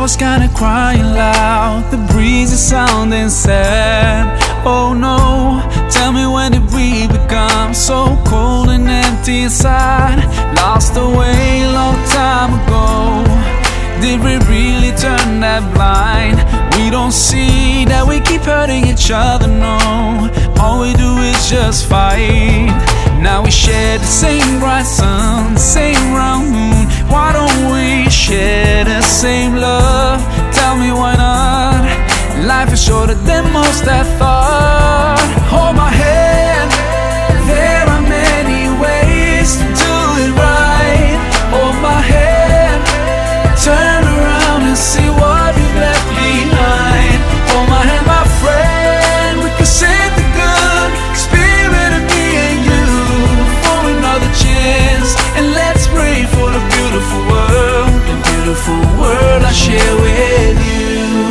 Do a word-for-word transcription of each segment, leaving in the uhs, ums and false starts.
was kinda crying loud, the breeze is sounding sad. Oh no, tell me, when did we become so cold and empty inside? Lost away a long time ago. Did we really turn that blind? We don't see that we keep hurting each other, no. All we do is just fight. Now we share the same bright sun, same round moon. Why don't we share the same love? Tell me, why not? Life is shorter than most have thought. Hold my hand, there are many ways to do it right. Hold my hand, turn around and see what we've left behind. Hold my hand, my friend, we can save the good spirit of me and you for another chance. And let's pray for the beautiful world, the beautiful world I share with you.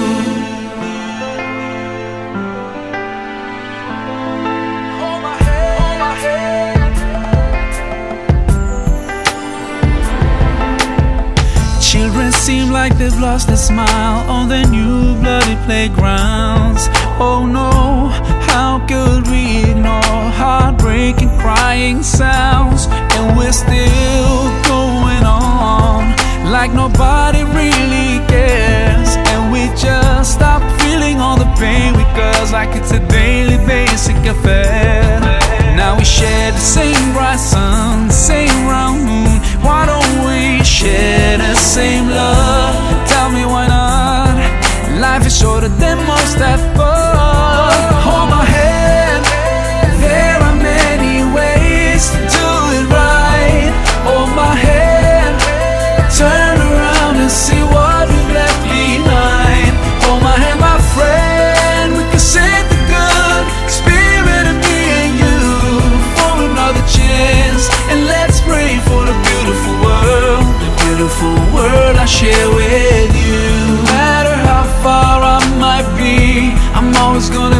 Children seem like they've lost their smile on their new bloody playgrounds. Oh no, how could we ignore heartbreaking crying sounds? And we're still going on like nobody really cares. And we just stop feeling all the pain we cause, like it's a daily basic affair. Now we share the same bright sun, same round moon. Why don't we share the same love? Tell me, why not? Life is shorter than most have thought. Hold my hand, there are many ways to do it right. Hold my hand, turn around and see what we've left behind. Hold my hand, my friend, we can save the good spirit of me and you for another chance. And let's pray for the beautiful world, the beautiful world I share with you. No matter how far I might be, I'm always gonna